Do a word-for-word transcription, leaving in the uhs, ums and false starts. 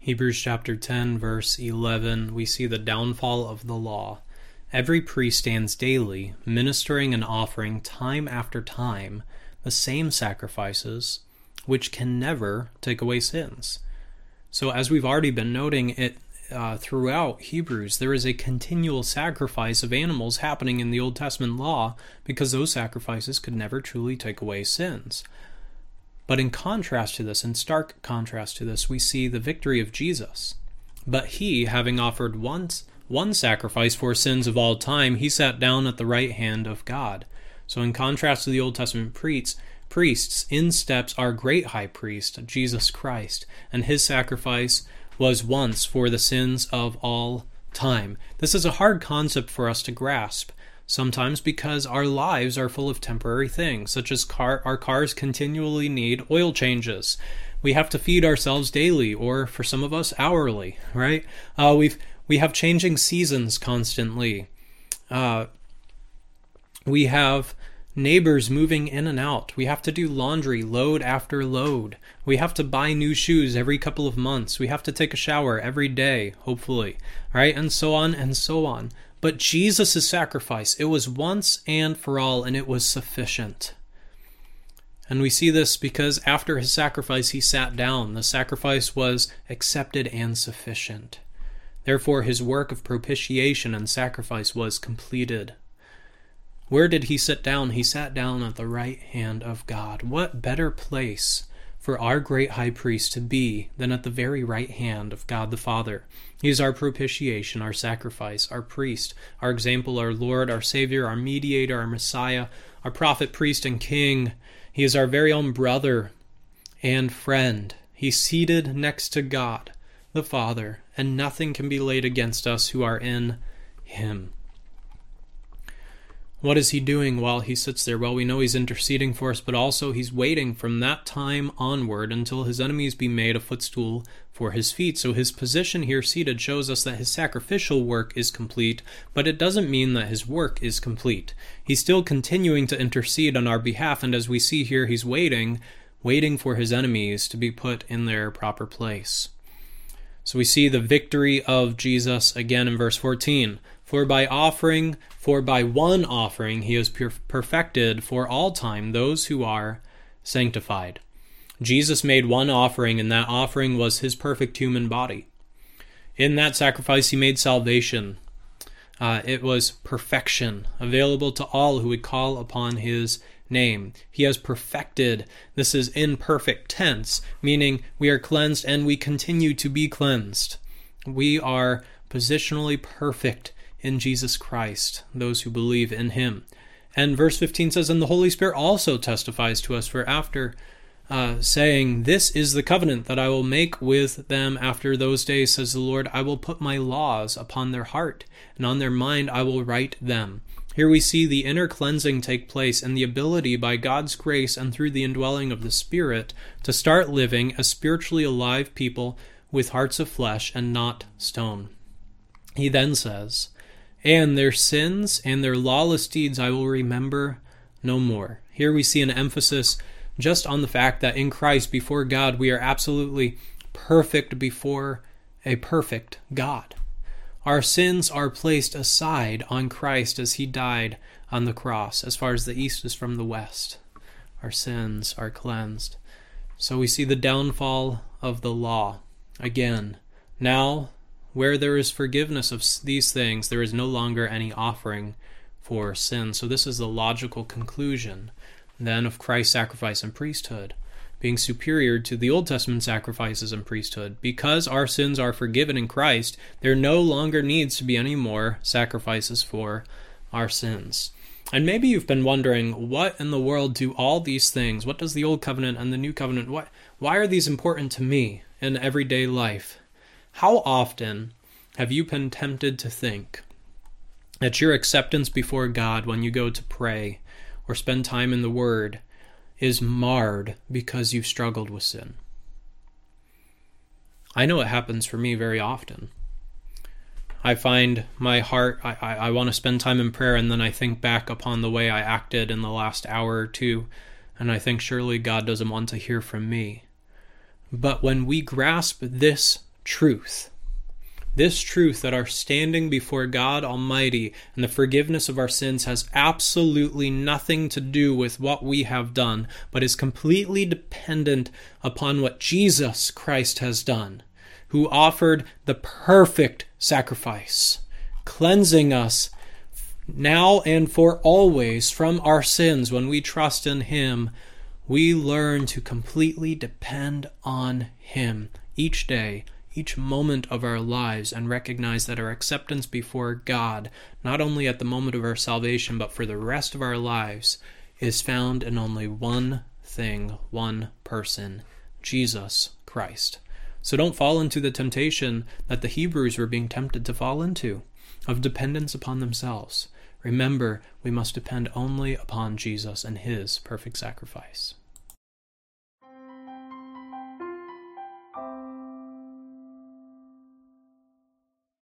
Hebrews chapter ten, verse eleven, we see the downfall of the law. Every priest stands daily, ministering and offering time after time the same sacrifices, which can never take away sins. So as we've already been noting it uh, throughout Hebrews, there is a continual sacrifice of animals happening in the Old Testament law because those sacrifices could never truly take away sins. But in contrast to this, in stark contrast to this, we see the victory of Jesus. But he, having offered once one sacrifice for sins of all time, he sat down at the right hand of God. So in contrast to the Old Testament priests, priests in steps our great high priest, Jesus Christ, and his sacrifice was once for the sins of all time. This is a hard concept for us to grasp, sometimes because our lives are full of temporary things, such as car, our cars continually need oil changes. We have to feed ourselves daily, or for some of us, hourly, right? Uh, we've we have changing seasons constantly. Uh, we have neighbors moving in and out. We have to do laundry load after load. We have to buy new shoes every couple of months. We have to take a shower every day, hopefully, right? And so on and so on. But Jesus' sacrifice, it was once and for all, and it was sufficient. And we see this because after his sacrifice, he sat down. The sacrifice was accepted and sufficient. Therefore, his work of propitiation and sacrifice was completed. Where did he sit down? He sat down at the right hand of God. What better place for our great high priest to be than at the very right hand of God the Father? He is our propitiation, our sacrifice, our priest, our example, our Lord, our Savior, our mediator, our Messiah, our prophet, priest, and king. He is our very own brother and friend. He's seated next to God the Father, and nothing can be laid against us who are in him. What is he doing while he sits there? Well, we know he's interceding for us, but also he's waiting from that time onward until his enemies be made a footstool for his feet. So his position here seated shows us that his sacrificial work is complete, but it doesn't mean that his work is complete. He's still continuing to intercede on our behalf, and as we see here, he's waiting, waiting for his enemies to be put in their proper place. So we see the victory of Jesus again in verse fourteen. For by offering, for by one offering he has perfected for all time those who are sanctified. Jesus made one offering, and that offering was his perfect human body. In that sacrifice he made salvation. Uh, it was perfection, available to all who would call upon his name. He has perfected. This is in perfect tense, meaning we are cleansed and we continue to be cleansed. We are positionally perfect in Jesus Christ, those who believe in him. And verse fifteen says, and the Holy Spirit also testifies to us, for after uh, saying, this is the covenant that I will make with them after those days, says the Lord, I will put my laws upon their heart, and on their mind I will write them. Here we see the inner cleansing take place and the ability by God's grace and through the indwelling of the Spirit to start living as spiritually alive people with hearts of flesh and not stone. He then says, and their sins and their lawless deeds I will remember no more. Here we see an emphasis just on the fact that in Christ, before God, we are absolutely perfect before a perfect God. Our sins are placed aside on Christ as he died on the cross, as far as the east is from the west. Our sins are cleansed. So we see the downfall of the law. Again, now, where there is forgiveness of these things, there is no longer any offering for sin. So this is the logical conclusion, then, of Christ's sacrifice and priesthood, being superior to the Old Testament sacrifices and priesthood. Because our sins are forgiven in Christ, there no longer needs to be any more sacrifices for our sins. And maybe you've been wondering, what in the world do all these things, what does the Old Covenant and the New Covenant, what, why are these important to me in everyday life? How often have you been tempted to think that your acceptance before God when you go to pray or spend time in the Word is marred because you've struggled with sin? I know it happens for me very often. I find my heart, I, I, I want to spend time in prayer, and then I think back upon the way I acted in the last hour or two, and I think surely God doesn't want to hear from me. But when we grasp this truth. This truth that our standing before God Almighty and the forgiveness of our sins has absolutely nothing to do with what we have done, but is completely dependent upon what Jesus Christ has done, who offered the perfect sacrifice, cleansing us now and for always from our sins. When we trust in Him, we learn to completely depend on Him each day, each moment of our lives, and recognize that our acceptance before God, not only at the moment of our salvation, but for the rest of our lives, is found in only one thing, one person, Jesus Christ. So don't fall into the temptation that the Hebrews were being tempted to fall into, of dependence upon themselves. Remember, we must depend only upon Jesus and His perfect sacrifice.